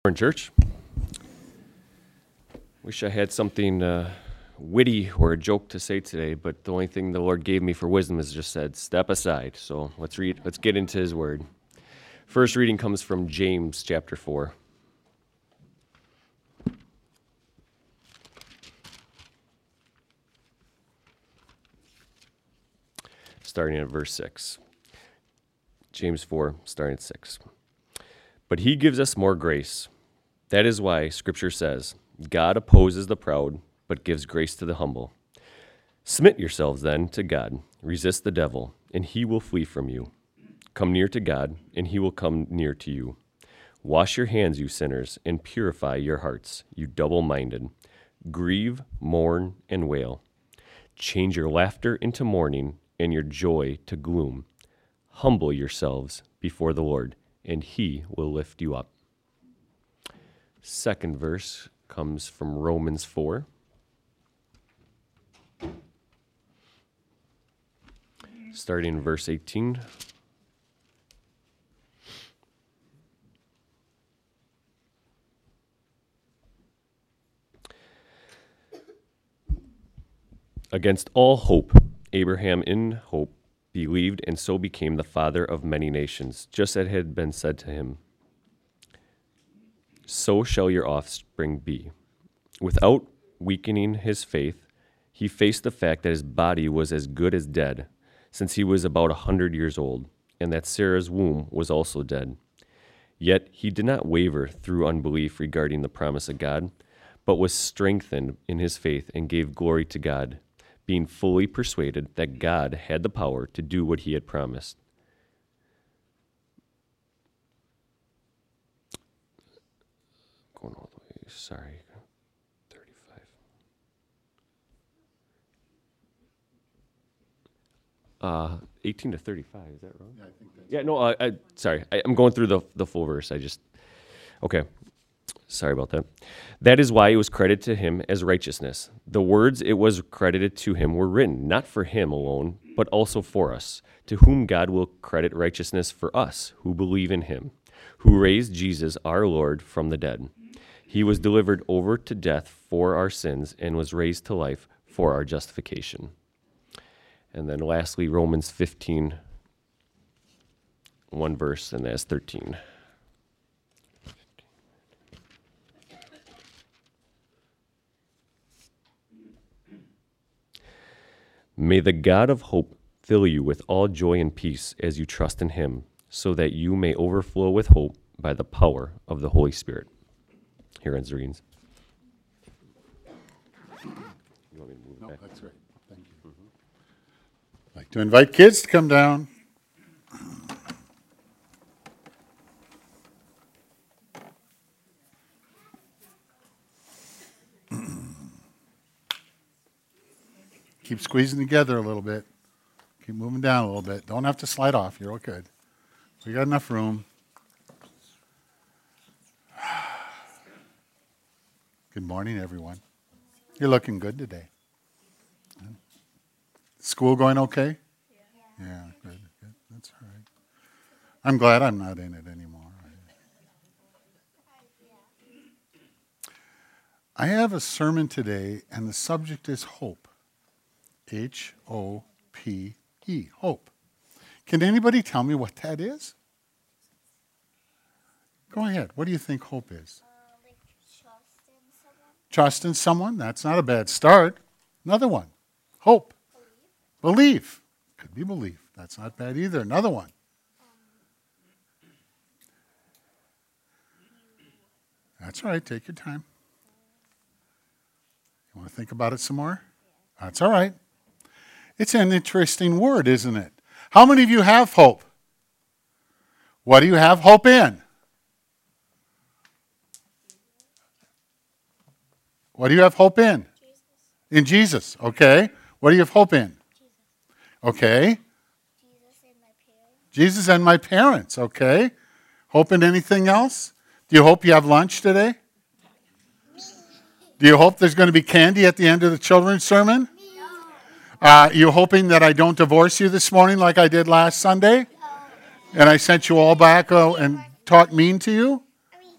Morning, church. Wish I had something witty or a joke to say today, but the only thing the Lord gave me for wisdom is just said, step aside. So let's get into his word. First reading comes from James chapter 4. Starting at verse 6. James 4, starting at 6. But he gives us more grace. That is why Scripture says, God opposes the proud, but gives grace to the humble. Submit yourselves then to God. Resist the devil, and he will flee from you. Come near to God, and he will come near to you. Wash your hands, you sinners, and purify your hearts, you double-minded. Grieve, mourn, and wail. Change your laughter into mourning, and your joy to gloom. Humble yourselves before the Lord, and he will lift you up. Second verse comes from Romans 4. Starting in verse 18. Against all hope, Abraham in hope believed and so became the father of many nations, just as had been said to him. So shall your offspring be. Without weakening his faith, he faced the fact that his body was as good as dead, since he was about 100 years old, and that Sarah's womb was also dead. Yet he did not waver through unbelief regarding the promise of God, but was strengthened in his faith and gave glory to God, being fully persuaded that God had the power to do what he had promised. Going all the way, 35. 18 to 35, is that wrong? Yeah, I think that's sorry. I'm going through the full verse. Okay. Sorry about that. That is why it was credited to him as righteousness. The words it was credited to him were written, not for him alone, but also for us, to whom God will credit righteousness for us, who believe in him, who raised Jesus our Lord from the dead. He was delivered over to death for our sins and was raised to life for our justification. And then lastly, Romans 15, one verse, and that's 13. May the God of hope fill you with all joy and peace as you trust in him, so that you may overflow with hope by the power of the Holy Spirit. Here ends the readings. You want me to move it back? That's great. Thank you. I'd like to invite kids to come down. Keep squeezing together a little bit. Keep moving down a little bit. Don't have to slide off. You're all good. We got enough room. Good morning, everyone. You're looking good today. School going okay? Yeah, good. That's all right. I'm glad I'm not in it anymore. I have a sermon today, and the subject is hope. H-O-P-E, hope. Can anybody tell me what that is? Go ahead. What do you think hope is? Like trust in someone. Trust in someone? That's not a bad start. Another one. Hope. Belief. Could be belief. That's not bad either. Another one. That's all right. Take your time. You want to think about it some more? That's all right. It's an interesting word, isn't it? How many of you have hope? What do you have hope in? What do you have hope in? Jesus. In Jesus, okay. What do you have hope in? Jesus. Okay. Jesus and my parents. Jesus and my parents, okay. Hope in anything else? Do you hope you have lunch today? Do you hope there's going to be candy at the end of the children's sermon? You hoping that I don't divorce you this morning like I did last Sunday? And I sent you all back and talked mean to you?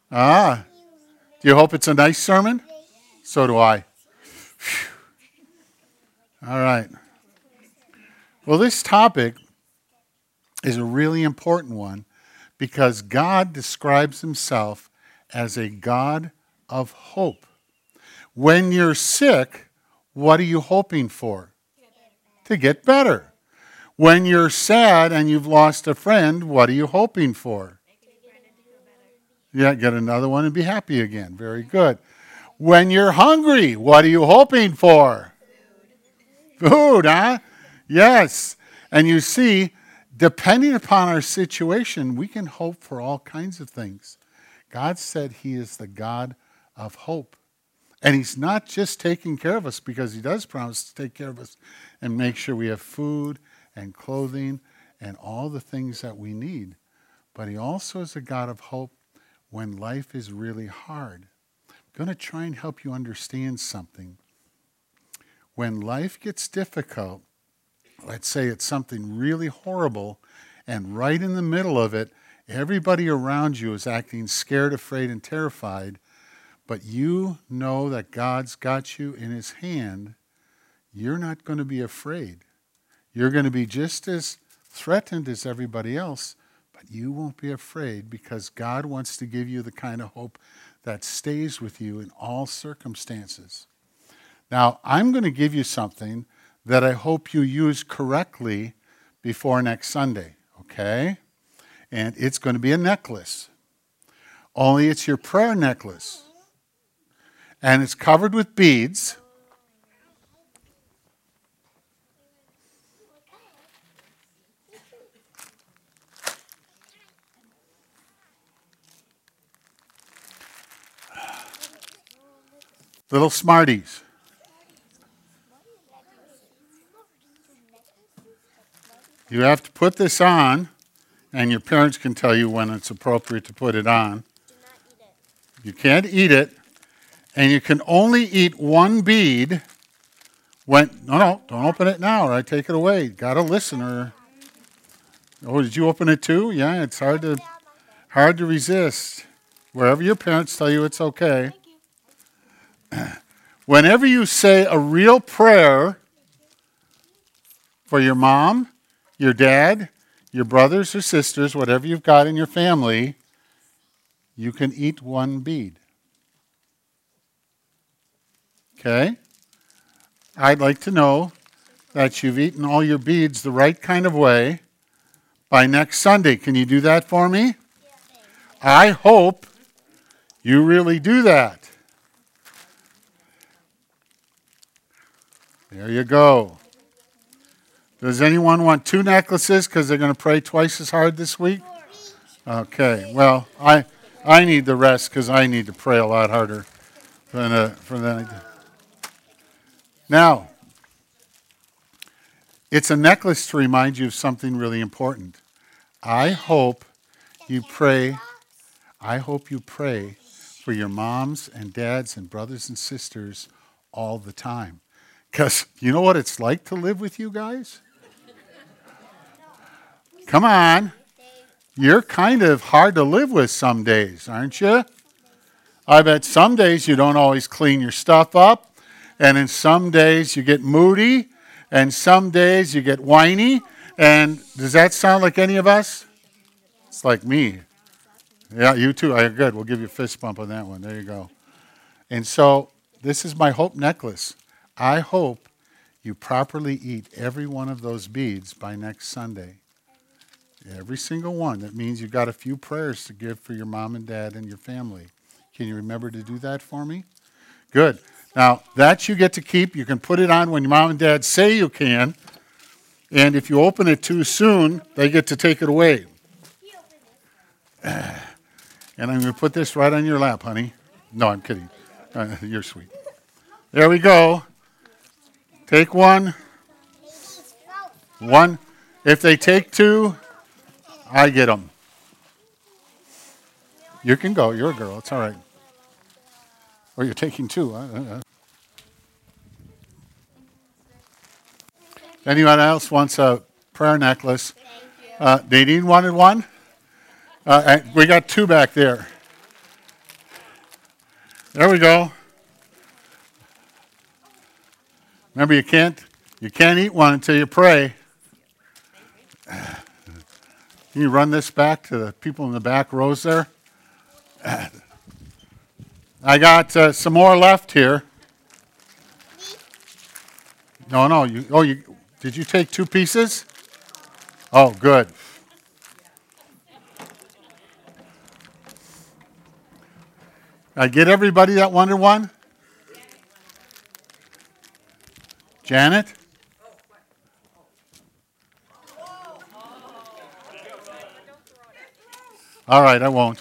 Ah, do you hope it's a nice sermon? So do I. Phew. All right. Well, this topic is a really important one because God describes himself as a God of hope. When you're sick, what are you hoping for? To get better. When you're sad and you've lost a friend, what are you hoping for? Yeah, get another one and be happy again. Very good. When you're hungry, what are you hoping for? Food, huh? Yes. And you see, depending upon our situation, we can hope for all kinds of things. God said he is the God of hope. And he's not just taking care of us, because he does promise to take care of us and make sure we have food and clothing and all the things that we need. But he also is a God of hope when life is really hard. I'm going to try and help you understand something. When life gets difficult, let's say it's something really horrible, and right in the middle of it, everybody around you is acting scared, afraid, and terrified, but you know that God's got you in his hand, you're not going to be afraid. You're going to be just as threatened as everybody else, but you won't be afraid because God wants to give you the kind of hope that stays with you in all circumstances. Now, I'm going to give you something that I hope you use correctly before next Sunday, okay? And it's going to be a necklace. Only it's your prayer necklace. And it's covered with beads. Little Smarties. You have to put this on, and your parents can tell you when it's appropriate to put it on. You can't eat it, and you can only eat one bead when... No, don't open it now, or I take it away. Got to listen, or... Oh, did you open it too? Yeah, it's hard to resist. Wherever your parents tell you it's okay. Whenever you say a real prayer for your mom, your dad, your brothers or sisters, whatever you've got in your family, you can eat one bead. Okay? I'd like to know that you've eaten all your beads the right kind of way by next Sunday. Can you do that for me? I hope you really do that. There you go. Does anyone want 2 necklaces because they're going to pray twice as hard this week? Okay. Well, I need the rest because I need to pray a lot harder than I do. Now, it's a necklace to remind you of something really important. I hope you pray for your moms and dads and brothers and sisters all the time. Because you know what it's like to live with you guys? Come on. You're kind of hard to live with some days, aren't you? I bet some days you don't always clean your stuff up. And in some days you get moody. And some days you get whiny. And does that sound like any of us? It's like me. Yeah, you too. Good. We'll give you a fist bump on that one. There you go. And so this is my hope necklace. I hope you properly eat every one of those beads by next Sunday. Every single one. That means you've got a few prayers to give for your mom and dad and your family. Can you remember to do that for me? Good. Now, that you get to keep. You can put it on when your mom and dad say you can. And if you open it too soon, they get to take it away. And I'm going to put this right on your lap, honey. No, I'm kidding. You're sweet. There we go. Take one. One. If they take 2, I get them. You can go. You're a girl. It's all right. Or you're taking 2. Anyone else wants a prayer necklace? Nadine wanted one? We got 2 back there. There we go. Remember, you can't eat one until you pray. Can you run this back to the people in the back rows there? I got some more left here. No. Did you take 2 pieces? Oh, good. I get everybody that wanted one? Janet? All right, I won't.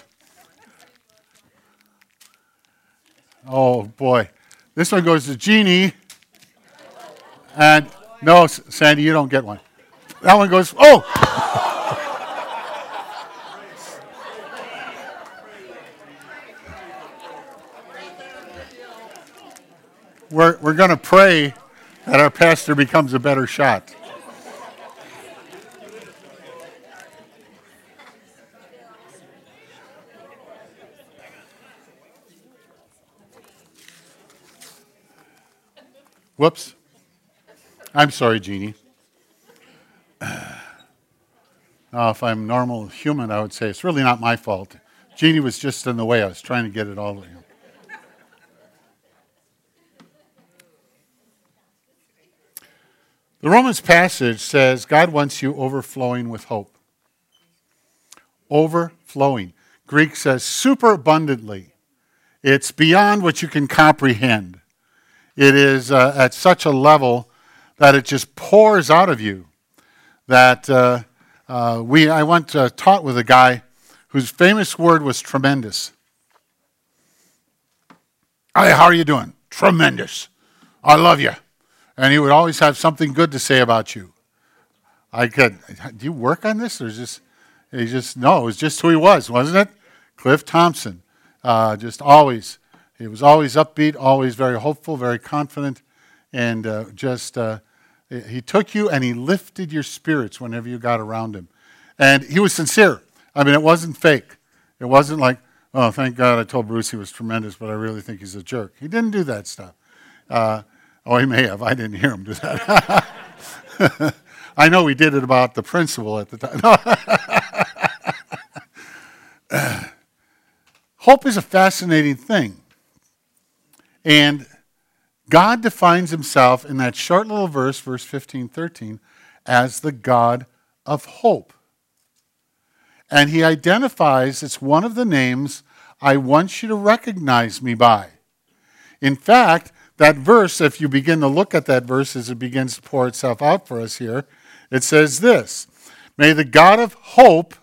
Oh, boy. This one goes to Jeannie. And no, Sandy, you don't get one. That one goes, oh! We're going to pray that our pastor becomes a better shot. Whoops. I'm sorry, Jeannie. Now, if I'm normal human, I would say it's really not my fault. Jeannie was just in the way. I was trying to get it all. The Romans passage says God wants you overflowing with hope. Overflowing. Greek says superabundantly. It's beyond what you can comprehend. It is at such a level that it just pours out of you. That I once taught with a guy whose famous word was tremendous. Hi, how are you doing? Tremendous. I love you. And he would always have something good to say about you. Do you work on this? Or no, it was just who he was, wasn't it? Cliff Thompson. He was always upbeat, always very hopeful, very confident, and he took you and he lifted your spirits whenever you got around him. And he was sincere. I mean, it wasn't fake. It wasn't like, oh, thank God I told Bruce he was tremendous, but I really think he's a jerk. He didn't do that stuff. He may have. I didn't hear him do that. I know he did it about the principal at the time. Hope is a fascinating thing. And God defines himself in that short little verse, verse 15, 13, as the God of hope. And he identifies, it's one of the names I want you to recognize me by. In fact, that verse, if you begin to look at that verse as it begins to pour itself out for us here, it says this: may the God of hope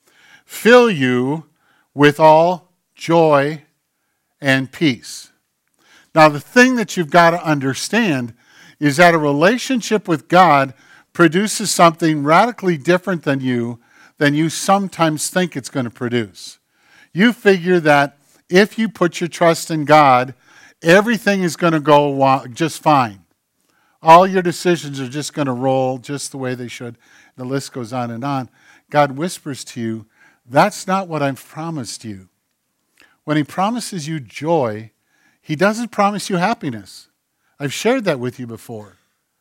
fill you with all joy and peace. Now, the thing that you've got to understand is that a relationship with God produces something radically different than you sometimes think it's going to produce. You figure that if you put your trust in God, everything is going to go just fine. All your decisions are just going to roll just the way they should. The list goes on and on. God whispers to you, that's not what I've promised you. When he promises you joy, he doesn't promise you happiness. I've shared that with you before.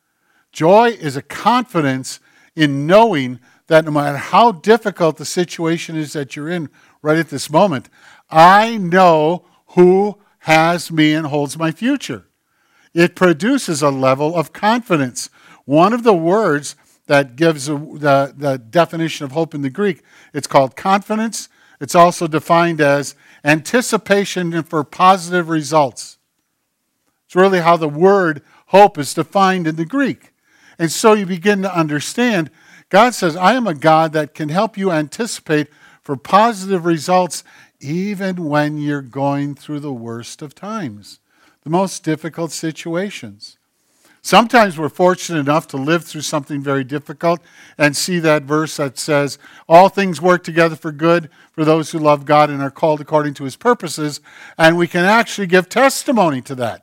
Joy is a confidence in knowing that no matter how difficult the situation is that you're in right at this moment, I know who has me and holds my future. It produces a level of confidence. One of the words that gives the definition of hope in the Greek, it's called confidence. It's also defined as anticipation for positive results. It's really how the word hope is defined in the Greek. And so you begin to understand, God says, I am a God that can help you anticipate for positive results even when you're going through the worst of times, the most difficult situations. Sometimes we're fortunate enough to live through something very difficult and see that verse that says, all things work together for good for those who love God and are called according to his purposes, and we can actually give testimony to that.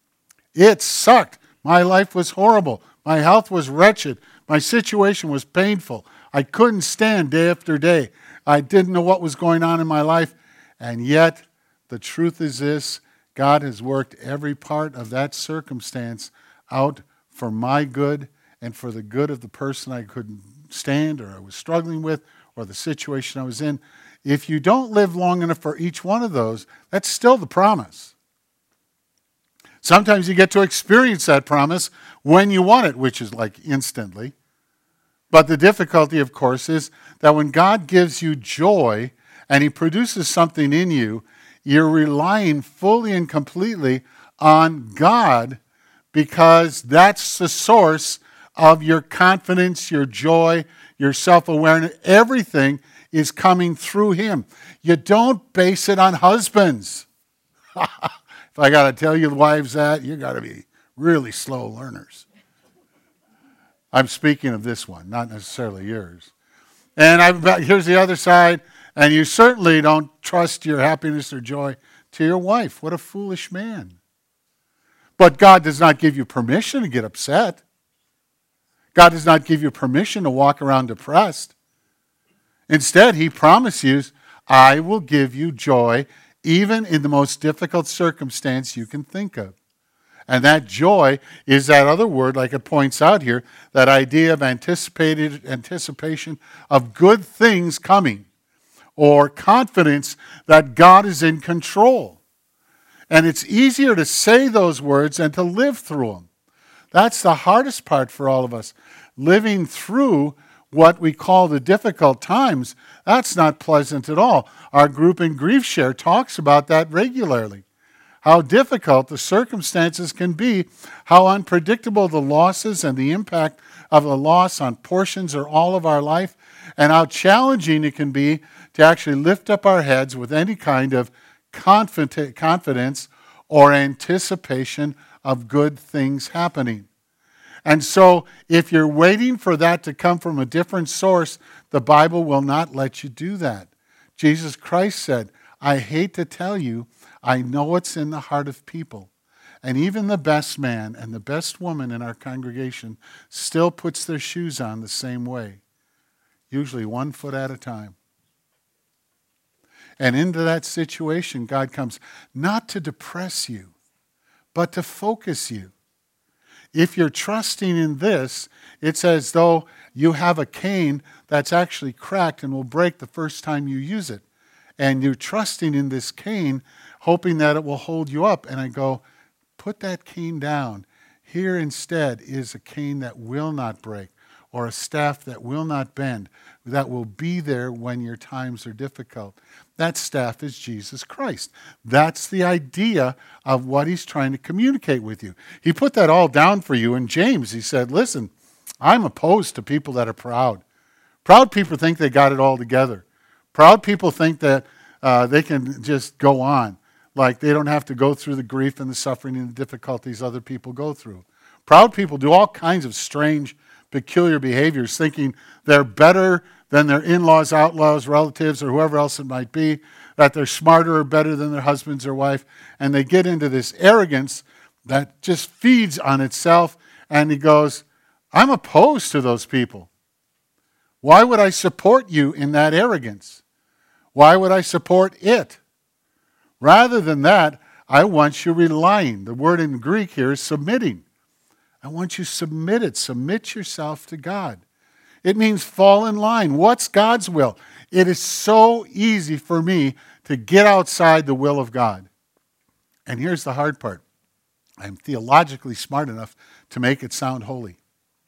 It sucked. My life was horrible. My health was wretched. My situation was painful. I couldn't stand day after day. I didn't know what was going on in my life. And yet, the truth is this: God has worked every part of that circumstance out for my good and for the good of the person I couldn't stand or I was struggling with or the situation I was in. If you don't live long enough for each one of those, that's still the promise. Sometimes you get to experience that promise when you want it, which is like instantly. But the difficulty, of course, is that when God gives you joy and he produces something in you, you're relying fully and completely on God because that's the source of your confidence, your joy, your self-awareness. Everything is coming through him. You don't base it on husbands. If I got to tell you wives that, you got to be really slow learners. I'm speaking of this one, not necessarily yours. And here's the other side, and you certainly don't trust your happiness or joy to your wife. What a foolish man. But God does not give you permission to get upset. God does not give you permission to walk around depressed. Instead, he promises, I will give you joy even in the most difficult circumstance you can think of. And that joy is that other word, like it points out here, that idea of anticipation of good things coming, or confidence that God is in control. And it's easier to say those words than to live through them. That's the hardest part for all of us. Living through what we call the difficult times, that's not pleasant at all. Our group in Grief Share talks about that regularly. How difficult the circumstances can be, how unpredictable the losses and the impact of the loss on portions or all of our life, and how challenging it can be to actually lift up our heads with any kind of confidence or anticipation of good things happening. And so, if you're waiting for that to come from a different source, the Bible will not let you do that. Jesus Christ said, I hate to tell you, I know what's in the heart of people. And even the best man and the best woman in our congregation still puts their shoes on the same way, usually 1 foot at a time. And into that situation, God comes not to depress you, but to focus you. If you're trusting in this, it's as though you have a cane that's actually cracked and will break the first time you use it. And you're trusting in this cane, hoping that it will hold you up. And I go, put that cane down. Here instead is a cane that will not break, or a staff that will not bend, that will be there when your times are difficult. That staff is Jesus Christ. That's the idea of what he's trying to communicate with you. He put that all down for you in James. He said, listen, I'm opposed to people that are proud. Proud people think they got it all together. Proud people think that they can just go on, like they don't have to go through the grief and the suffering and the difficulties other people go through. Proud people do all kinds of strange, peculiar behaviors, thinking they're better than their in-laws, outlaws, relatives, or whoever else it might be, that they're smarter or better than their husbands or wife, and they get into this arrogance that just feeds on itself, and he goes, I'm opposed to those people. Why would I support you in that arrogance? Why would I support it? Rather than that, I want you relying. The word in Greek here is submitting. I want you submitted. Submit yourself to God. It means fall in line. What's God's will? It is so easy for me to get outside the will of God. And here's the hard part. I'm theologically smart enough to make it sound holy.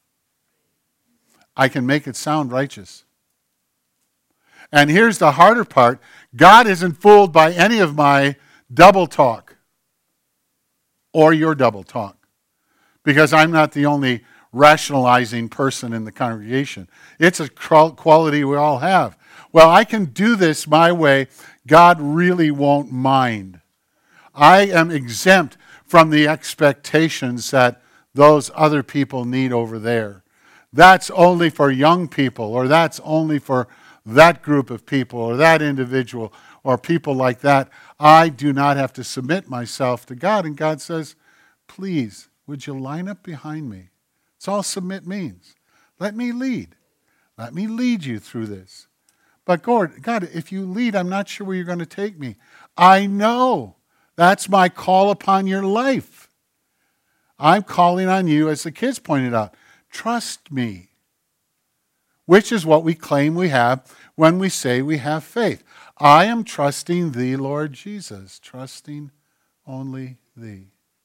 I can make it sound righteous. And here's the harder part. God isn't fooled by any of my double talk or your double talk, because I'm not the only rationalizing person in the congregation. It's a quality we all have. Well, I can do this my way. God really won't mind. I am exempt from the expectations that those other people need over there. That's only for young people, or that's only for that group of people, or that individual, or people like that. I do not have to submit myself to God. And God says, please, would you line up behind me? That's all submit means. Let me lead. Let me lead you through this. But God, if you lead, I'm not sure where you're going to take me. I know That's my call upon your life. I'm calling on you, as the kids pointed out, trust me, which is what we claim we have when we say we have faith. I am trusting thee, Lord Jesus, trusting only thee.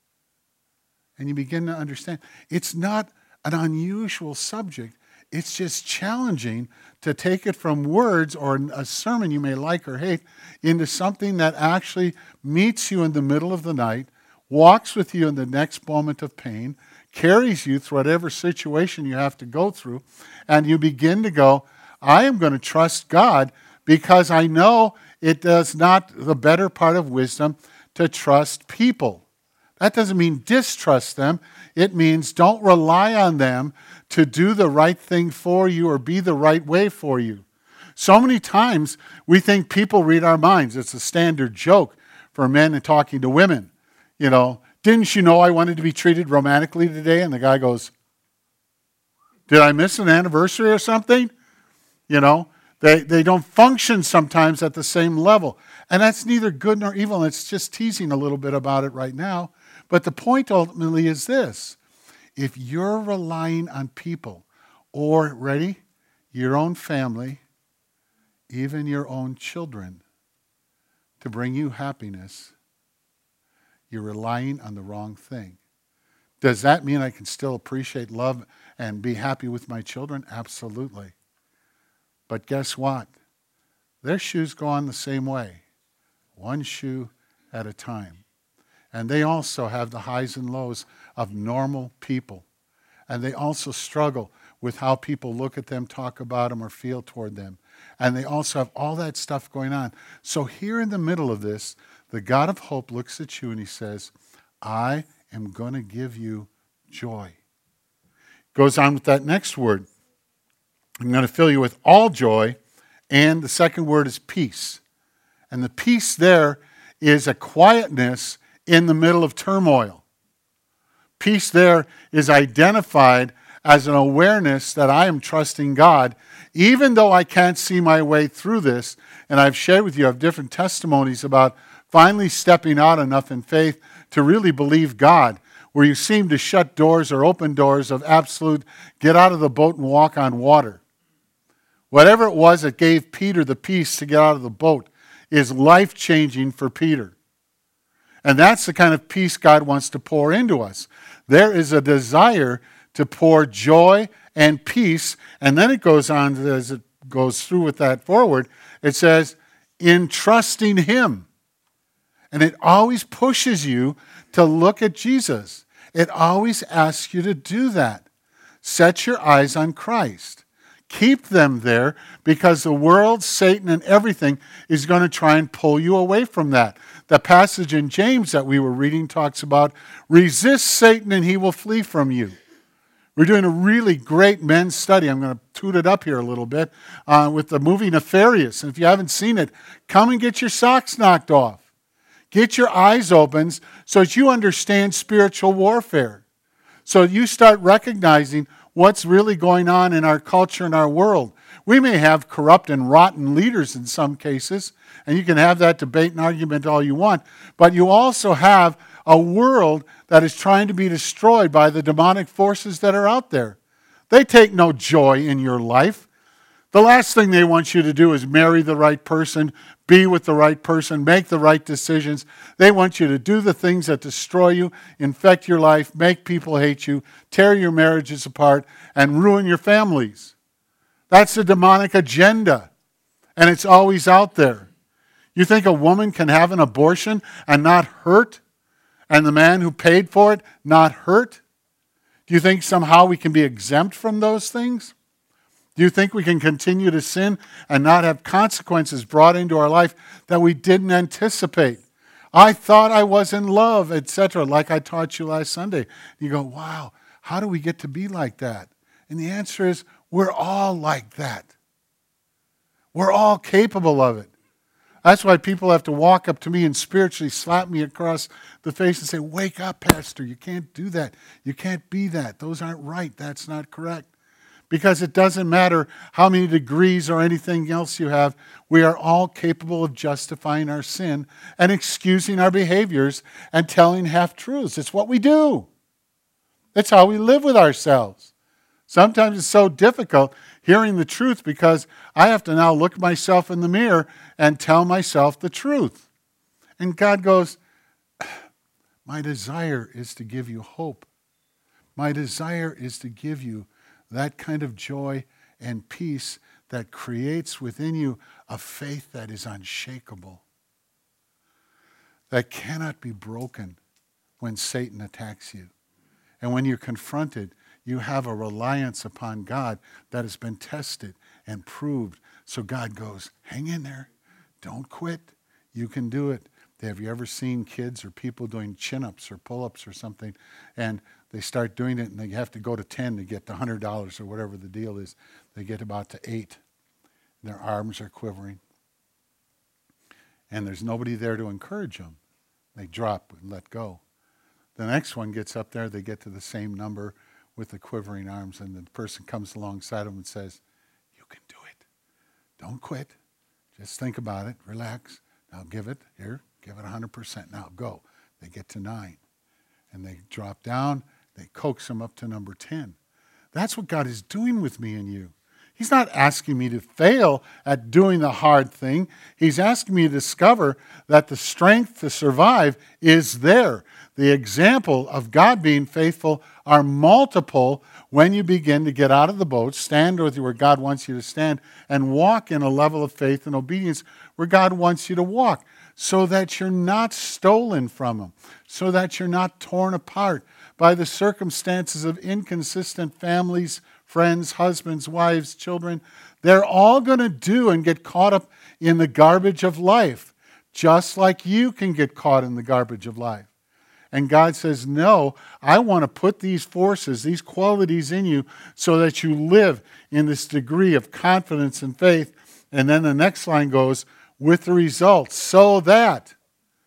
And you begin to understand, it's not an unusual subject. It's just challenging to take it from words or a sermon you may like or hate into something that actually meets you in the middle of the night, walks with you in the next moment of pain, carries you through whatever situation you have to go through, and you begin to go, I am going to trust God because I know it does not the better part of wisdom to trust people. That doesn't mean distrust them. It means don't rely on them to do the right thing for you or be the right way for you. So many times we think people read our minds. It's a standard joke for men and talking to women. You know, didn't you know I wanted to be treated romantically today? And the guy goes, did I miss an anniversary or something? You know, they don't function sometimes at the same level. And that's neither good nor evil. It's just teasing a little bit about it right now. But the point ultimately is this. If you're relying on people or, ready, your own family, even your own children, to bring you happiness, you're relying on the wrong thing. Does that mean I can still appreciate love and be happy with my children? Absolutely. But guess what? Their shoes go on the same way, one shoe at a time. And they also have the highs and lows of normal people. And they also struggle with how people look at them, talk about them, or feel toward them. And they also have all that stuff going on. So here in the middle of this, the God of hope looks at you and he says, I am going to give you joy. Goes on with that next word. I'm going to fill you with all joy. And the second word is peace. And the peace there is a quietness in the middle of turmoil. Peace there is identified as an awareness that I am trusting God, even though I can't see my way through this. And I've shared with you, I have different testimonies about finally stepping out enough in faith to really believe God, where you seem to shut doors or open doors of absolute, get out of the boat and walk on water. Whatever it was that gave Peter the peace to get out of the boat is life-changing for Peter. And that's the kind of peace God wants to pour into us. There is a desire to pour joy and peace. And then it goes on, as it goes through with that forward, it says, in trusting Him. And it always pushes you to look at Jesus. It always asks you to do that. Set your eyes on Christ. Keep them there because the world, Satan, and everything is going to try and pull you away from that. The passage in James that we were reading talks about, resist Satan and he will flee from you. We're doing a really great men's study. I'm going to toot it up here a little bit with the movie Nefarious. And if you haven't seen it, come and get your socks knocked off. Get your eyes opened so that you understand spiritual warfare. So you start recognizing what's really going on in our culture and our world. We may have corrupt and rotten leaders in some cases, and you can have that debate and argument all you want, but you also have a world that is trying to be destroyed by the demonic forces that are out there. They take no joy in your life. The last thing they want you to do is marry the right person, be with the right person, make the right decisions. They want you to do the things that destroy you, infect your life, make people hate you, tear your marriages apart, and ruin your families. That's the demonic agenda, and it's always out there. You think a woman can have an abortion and not hurt? And the man who paid for it not hurt? Do you think somehow we can be exempt from those things? Do you think we can continue to sin and not have consequences brought into our life that we didn't anticipate? I thought I was in love, etc., like I taught you last Sunday. You go, wow, how do we get to be like that? And the answer is, we're all like that. We're all capable of it. That's why people have to walk up to me and spiritually slap me across the face and say, wake up, Pastor, you can't do that. You can't be that. Those aren't right. That's not correct. Because it doesn't matter how many degrees or anything else you have, we are all capable of justifying our sin and excusing our behaviors and telling half-truths. It's what we do. It's how we live with ourselves. Sometimes it's so difficult hearing the truth because I have to now look myself in the mirror and tell myself the truth. And God goes, my desire is to give you hope. My desire is to give you that kind of joy and peace that creates within you a faith that is unshakable, that cannot be broken when Satan attacks you. And when you're confronted, you have a reliance upon God that has been tested and proved. So God goes, hang in there. Don't quit. You can do it. Have you ever seen kids or people doing chin-ups or pull-ups or something, and they start doing it and they have to go to 10 to get to $100 or whatever the deal is. They get about to 8. And their arms are quivering. And there's nobody there to encourage them. They drop and let go. The next one gets up there, they get to the same number with the quivering arms, and the person comes alongside them and says, you can do it. Don't quit. Just think about it. Relax. Now give it. Here, give it 100%. Now go. They get to 9. And they drop down. They coax them up to number 10. That's what God is doing with me and you. He's not asking me to fail at doing the hard thing. He's asking me to discover that the strength to survive is there. The example of God being faithful are multiple when you begin to get out of the boat, stand with you where God wants you to stand, and walk in a level of faith and obedience where God wants you to walk, so that you're not stolen from Him, so that you're not torn apart by the circumstances of inconsistent families, friends, husbands, wives, children. They're all going to do and get caught up in the garbage of life, just like you can get caught in the garbage of life. And God says, no, I want to put these forces, these qualities in you so that you live in this degree of confidence and faith. And then the next line goes, with the results, so that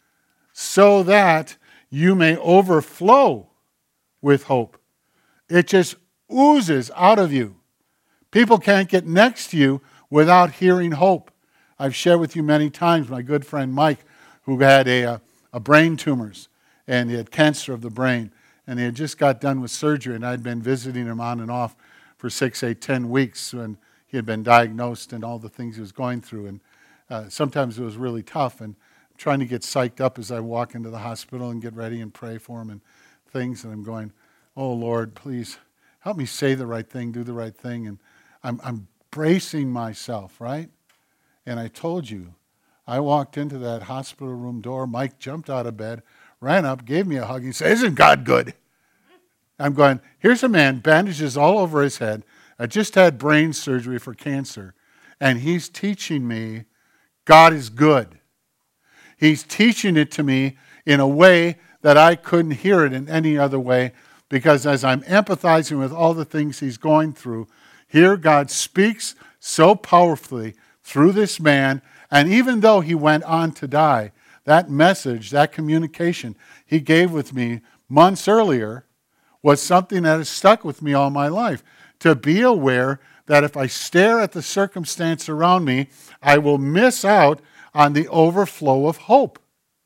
you may overflow with hope. It just oozes out of you. People can't get next to you without hearing hope. I've shared with you many times my good friend Mike, who had a brain tumors, and he had cancer of the brain, and he had just got done with surgery, and I'd been visiting him on and off for 6, 8, 10 weeks when he had been diagnosed and all the things he was going through. And sometimes it was really tough, and I'm trying to get psyched up as I walk into the hospital and get ready and pray for him and things, and I'm going, oh, Lord, please help me say the right thing, do the right thing. And I'm bracing myself, right? And I told you, I walked into that hospital room door. Mike jumped out of bed, ran up, gave me a hug, and said, isn't God good? I'm going, here's a man, bandages all over his head. I just had brain surgery for cancer. And he's teaching me God is good. He's teaching it to me in a way that I couldn't hear it in any other way, because as I'm empathizing with all the things he's going through, here God speaks so powerfully through this man, and even though he went on to die, that message, that communication he gave with me months earlier was something that has stuck with me all my life. To be aware that if I stare at the circumstance around me, I will miss out on the overflow of hope.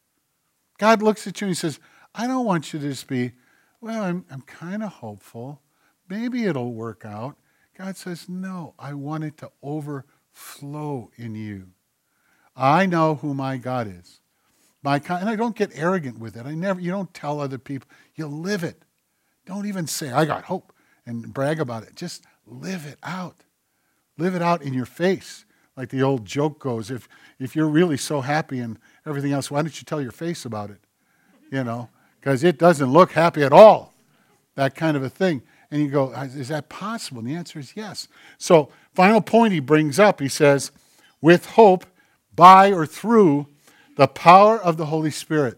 God looks at you and he says, I don't want you to just be, well, I'm kind of hopeful. Maybe it'll work out. God says, no, I want it to overflow in you. I know who my God is. And I don't get arrogant with it. You don't tell other people. You live it. Don't even say, I got hope, and brag about it. Just live it out. Live it out in your face. Like the old joke goes, if you're really so happy and everything else, why don't you tell your face about it? You know, because it doesn't look happy at all. That kind of a thing. And you go, is that possible? And the answer is yes. So, final point he brings up, he says, with hope, by or through the power of the Holy Spirit.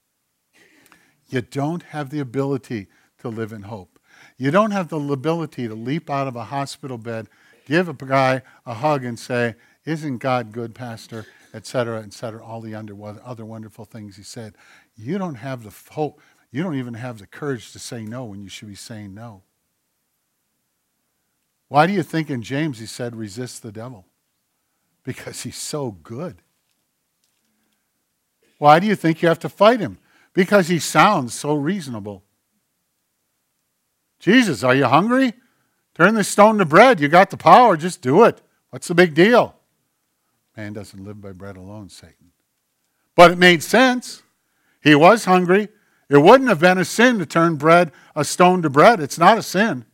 You don't have the ability to live in hope. You don't have the ability to leap out of a hospital bed, give a guy a hug and say, isn't God good, Pastor, etc., all the other wonderful things he said. You don't have the hope. You don't even have the courage to say no when you should be saying no. Why do you think in James he said resist the devil? Because he's so good. Why do you think you have to fight him? Because he sounds so reasonable. Jesus, are you hungry? Turn this stone to bread. You got the power. Just do it. What's the big deal? Man doesn't live by bread alone, Satan. But it made sense. He was hungry. It wouldn't have been a sin to turn a stone to bread. It's not a sin.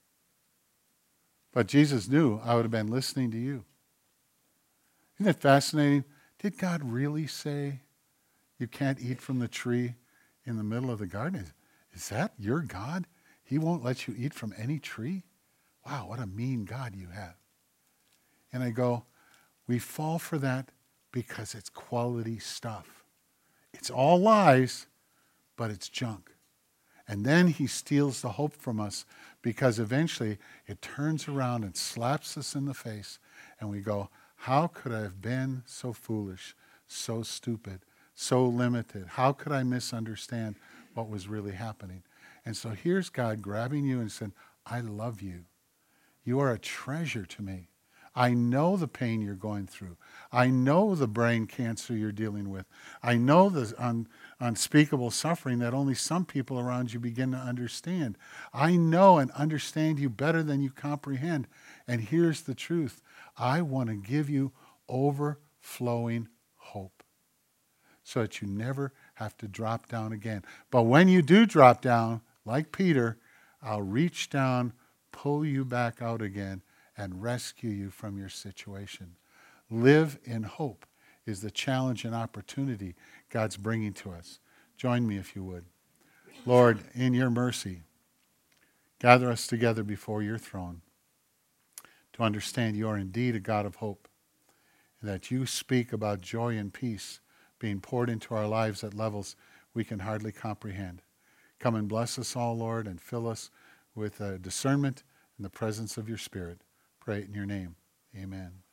But Jesus knew I would have been listening to you. Isn't it fascinating? Did God really say you can't eat from the tree in the middle of the garden? Is that your God? He won't let you eat from any tree? Wow, what a mean God you have. And I go, we fall for that because it's quality stuff. It's all lies, but it's junk. And then he steals the hope from us because eventually it turns around and slaps us in the face and we go, how could I have been so foolish, so stupid, so limited? How could I misunderstand what was really happening? And so here's God grabbing you and saying, I love you. You are a treasure to me. I know the pain you're going through. I know the brain cancer you're dealing with. I know the unspeakable suffering that only some people around you begin to understand. I know and understand you better than you comprehend. And here's the truth. I want to give you overflowing hope so that you never have to drop down again. But when you do drop down, like Peter, I'll reach down, pull you back out again, and rescue you from your situation. Live in hope is the challenge and opportunity God's bringing to us. Join me if you would. Lord, in your mercy, gather us together before your throne to understand you are indeed a God of hope, and that you speak about joy and peace being poured into our lives at levels we can hardly comprehend. Come and bless us all, Lord, and fill us with discernment in the presence of your Spirit. Pray it in your name. Amen.